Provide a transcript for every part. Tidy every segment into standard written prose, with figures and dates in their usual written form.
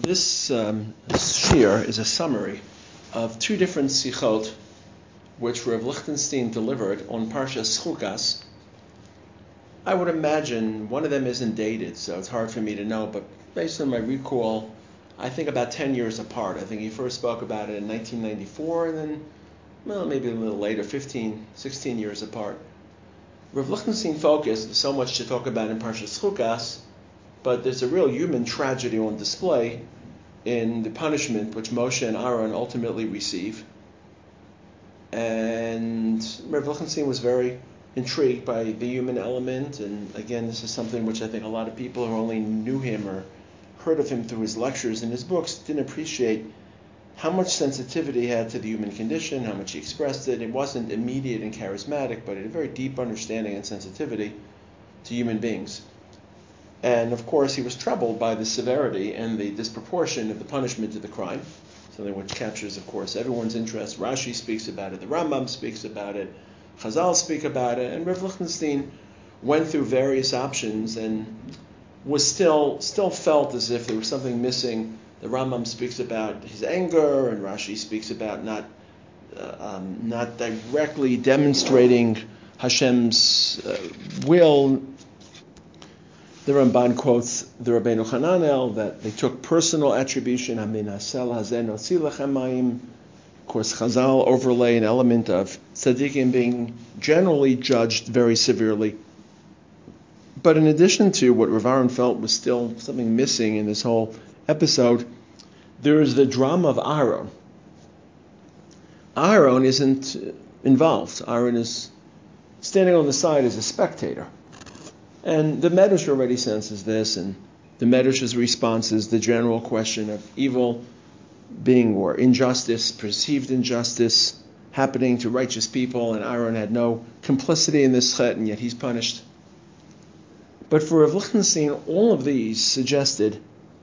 This shir is a summary of two different sichot which Rav Lichtenstein delivered on Parshas Chukas. I would imagine one of them isn't dated, so it's hard for me to know, but based on my recall, I think about 10 years apart. I think he first spoke about it in 1994, and then, maybe a little later, 15, 16 years apart. Rav Lichtenstein focused so much to talk about in Parshas Chukas, but there's a real human tragedy on display in the punishment which Moshe and Aaron ultimately receive. And Rav Lichtenstein was very intrigued by the human element, and again, this is something which I think a lot of people who only knew him or heard of him through his lectures and his books didn't appreciate how much sensitivity he had to the human condition, how much he expressed it. It wasn't immediate and charismatic, but he had a very deep understanding and sensitivity to human beings. And of course, he was troubled by the severity and the disproportion of the punishment to the crime, something which captures, of course, everyone's interest. Rashi speaks about it, the Rambam speaks about it, Chazal speak about it, and Rav Lichtenstein went through various options and was still felt as if there was something missing. The Rambam speaks about his anger, and Rashi speaks about not directly demonstrating Hashem's will. The Ramban quotes the Rabbeinu Hananel that they took personal attribution. Of course, Chazal overlay an element of tzaddikim being generally judged very severely. But in addition to what Rav Aaron felt was still something missing in this whole episode, there is the drama of Aaron. Aaron isn't involved. Aaron is standing on the side as a spectator. And the Medrash already senses this, and the Medrash's response is the general question of evil being, or injustice, perceived injustice, happening to righteous people, and Aaron had no complicity in this chet, and yet he's punished. But for Rav Lichtenstein, all of these suggested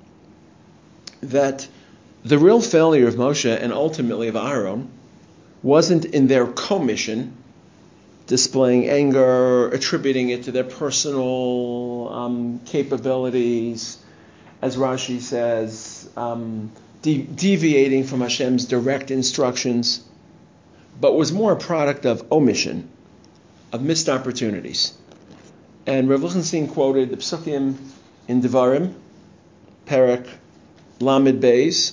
that the real failure of Moshe and ultimately of Aaron wasn't in their commission, displaying anger, attributing it to their personal capabilities, as Rashi says, deviating from Hashem's direct instructions, but was more a product of omission, of missed opportunities. And Rav Lichtenstein quoted the Psukim in Devarim, Perek Lamed Beis,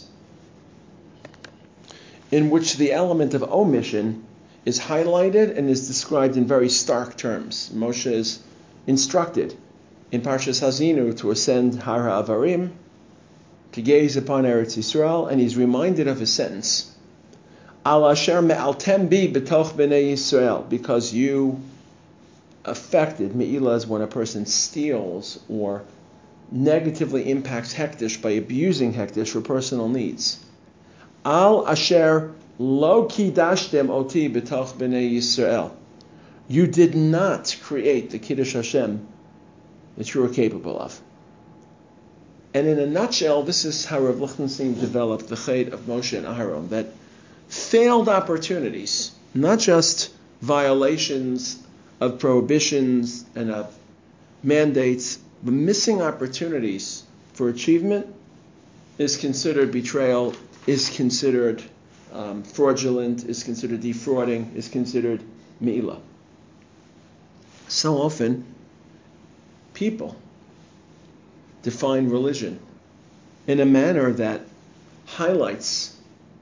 in which the element of omission is highlighted and is described in very stark terms. Moshe is instructed in Parshas Hazinu to ascend Har HaAvarim, to gaze upon Eretz Yisrael, and he's reminded of his sentence, Al asher me'altem bi b'toch b'nei Yisrael, because you affected, me'ilah is when a person steals or negatively impacts hektish by abusing hektish for personal needs. Al asher Lo kidashtem oti b'toch b'nei Yisrael. You did not create the Kiddush Hashem that you were capable of. And in a nutshell, this is how Rav Lichtenstein developed the chait of Moshe and Aaron, that failed opportunities, not just violations of prohibitions and of mandates, but missing opportunities for achievement is considered betrayal, is considered fraudulent, is considered defrauding, is considered me'ilah. So often, people define religion in a manner that highlights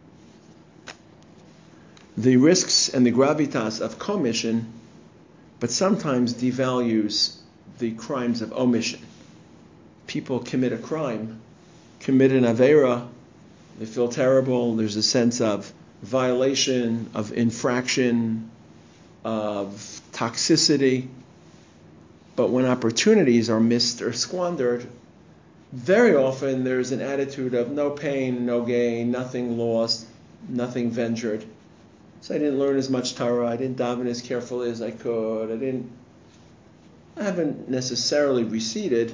the risks and the gravitas of commission, but sometimes devalues the crimes of omission. People commit a crime, commit an aveira, they feel terrible. There's a sense of violation, of infraction, of toxicity. But when opportunities are missed or squandered, very often there's an attitude of no pain, no gain, nothing lost, nothing ventured. So I didn't learn as much Torah, I didn't daven as carefully as I could, I haven't necessarily receded,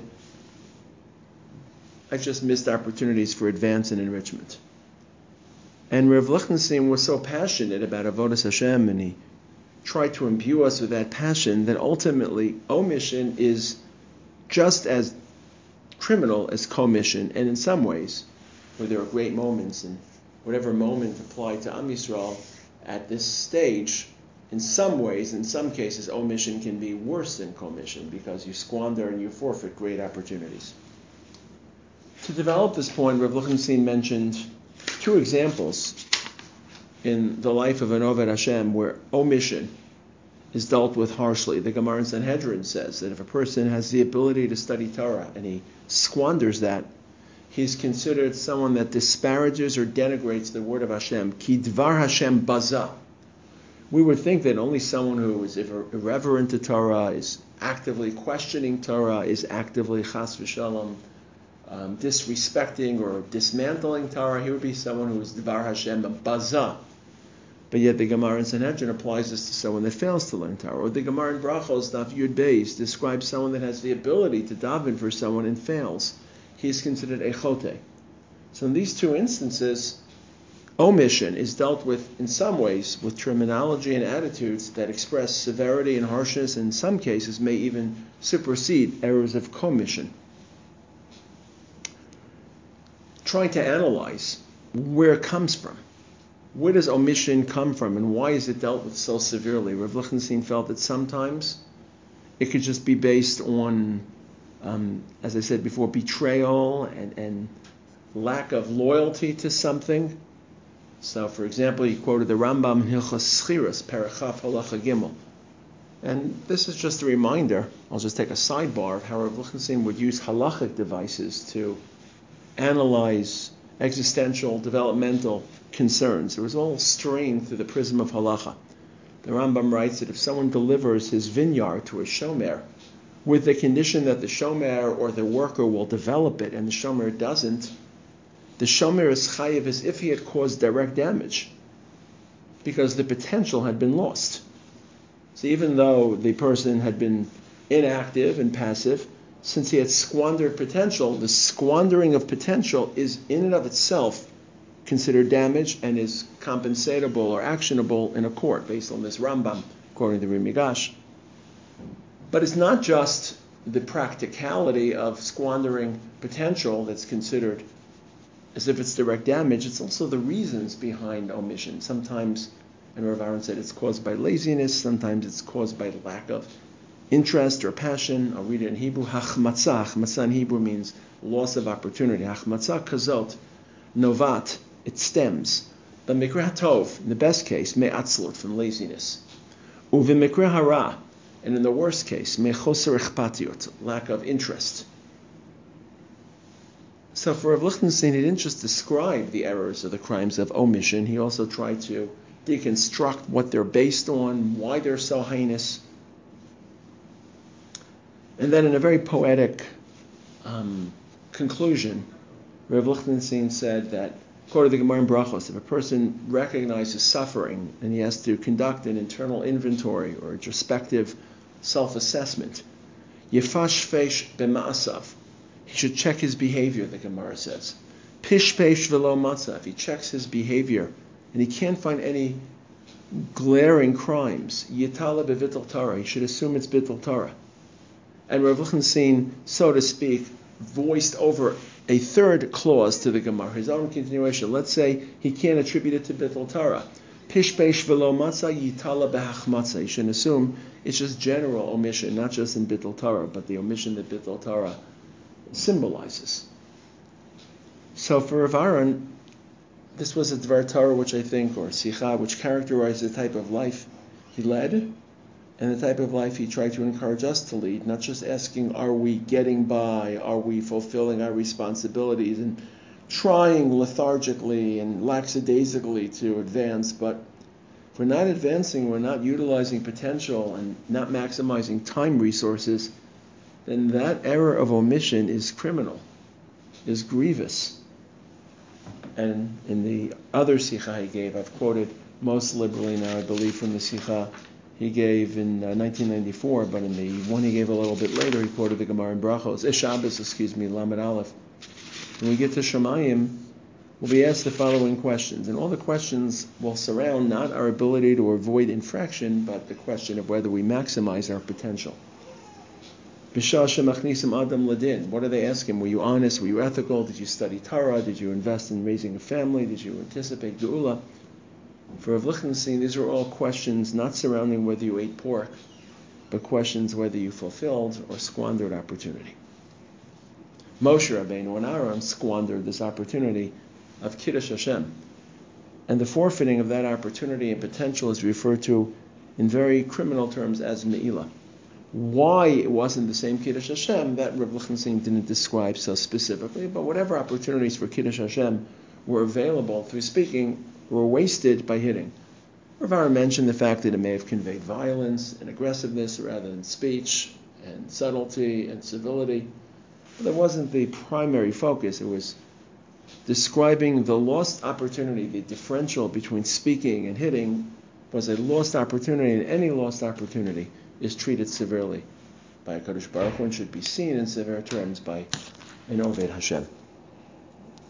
I just missed opportunities for advance and enrichment. And Rav Lichtenstein was so passionate about Avodas Hashem, and he tried to imbue us with that passion, that ultimately omission is just as criminal as commission, and in some ways where there are great moments, and whatever moment applied to Am Yisrael at this stage, in some ways, in some cases, omission can be worse than commission because you squander and you forfeit great opportunities. To develop this point, Rav Lichtenstein mentioned two examples in the life of an Oved Hashem where omission is dealt with harshly. The Gemara in Sanhedrin says that if a person has the ability to study Torah and he squanders that, he's considered someone that disparages or denigrates the word of Hashem. Ki dvar Hashem baza. We would think that only someone who is irreverent to Torah, is actively questioning Torah, is actively chas v'shalom, disrespecting or dismantling Torah, he would be someone who is dvar Hashem baza. But yet the Gemara in Sanhedrin applies this to someone that fails to learn Torah. Or the Gemara in Brachos, Daf Yud Beis, describes someone that has the ability to daven for someone and fails. He is considered echote. So in these two instances, omission is dealt with in some ways with terminology and attitudes that express severity and harshness, and in some cases may even supersede errors of commission. Trying to analyze where it comes from. Where does omission come from, and why is it dealt with so severely? Rav Lichtenstein felt that sometimes it could just be based on, as I said before, betrayal and lack of loyalty to something. So, for example, he quoted the Rambam in Hilchos Schiras, Perachaf Halacha Gimel. And this is just a reminder, I'll just take a sidebar, of how Rav Lichtenstein would use halachic devices to analyze existential, developmental concerns. It was all strained through the prism of halacha. The Rambam writes that if someone delivers his vineyard to a shomer with the condition that the shomer or the worker will develop it and the shomer doesn't, the shomer is chayiv as if he had caused direct damage because the potential had been lost. So even though the person had been inactive and passive, since he had squandered potential, the squandering of potential is in and of itself considered damage and is compensatable or actionable in a court based on this Rambam, according to Rimigash. But it's not just the practicality of squandering potential that's considered as if it's direct damage, it's also the reasons behind omission. Sometimes, and Rav Aaron said, it's caused by laziness, sometimes it's caused by lack of interest or passion. I'll read it in Hebrew. Hachmatzah. Hachmatzah in Hebrew means loss of opportunity. Hachmatzah kazot, novat, it stems. But mikra tov, in the best case, me'atzlut, from laziness. Uvimikra hara, and in the worst case, me'choser echpatiot, lack of interest. So for Rav Lichtenstein, he didn't just describe the errors or the crimes of omission, he also tried to deconstruct what they're based on, why they're so heinous. And then in a very poetic conclusion, Rav Lichtenstein said that, according to the Gemara in Brachos, if a person recognizes suffering and he has to conduct an internal inventory or introspective self-assessment, Yefash fesh b'ma'asav, he should check his behavior, the Gemara says. Pish pesh v'lo matzav, he checks his behavior and he can't find any glaring crimes. Yitala b'vittel Torah, he should assume it's bittul Torah. And Rav Lichtenstein, so to speak, voiced over a third clause to the Gemara, his own continuation. Let's say he can't attribute it to bittul Torah. Pish peish v'lo matzah yitala b'hach matzah. You should assume it's just general omission, not just in bittul Torah, but the omission that bittul Torah symbolizes. So for Rav Aaron, this was a Dvar Torah which I think, or Sicha, which characterized the type of life he led, and the type of life he tried to encourage us to lead, not just asking, are we getting by, are we fulfilling our responsibilities, and trying lethargically and lackadaisically to advance, but if we're not advancing, we're not utilizing potential and not maximizing time resources, then that error of omission is criminal, is grievous. And in the other Sikha he gave, I've quoted most liberally now, I believe, from the Sikha he gave in 1994, but in the one he gave a little bit later, he quoted the Gemara in Brachos, Shabbos, Lamed Aleph. When we get to Shemayim, we'll be asked the following questions, and all the questions will surround not our ability to avoid infraction, but the question of whether we maximize our potential. B'shah shemachnisim adam ladin. What do they ask him? Were you honest? Were you ethical? Did you study Torah? Did you invest in raising a family? Did you anticipate geula? For Rav Lichtenstein, these are all questions not surrounding whether you ate pork, but questions whether you fulfilled or squandered opportunity. Moshe Rabbeinu and Aaron squandered this opportunity of Kiddush Hashem. And the forfeiting of that opportunity and potential is referred to in very criminal terms as Me'ilah. Why it wasn't the same Kiddush Hashem, that Rav Lichtenstein didn't describe so specifically, but whatever opportunities for Kiddush Hashem were available through speaking were wasted by hitting. Rav Aaron mentioned the fact that it may have conveyed violence and aggressiveness rather than speech and subtlety and civility. But that wasn't the primary focus. It was describing the lost opportunity. The differential between speaking and hitting was a lost opportunity, and any lost opportunity is treated severely by HaKadosh Baruch Hu and should be seen in severe terms by an Oved Hashem.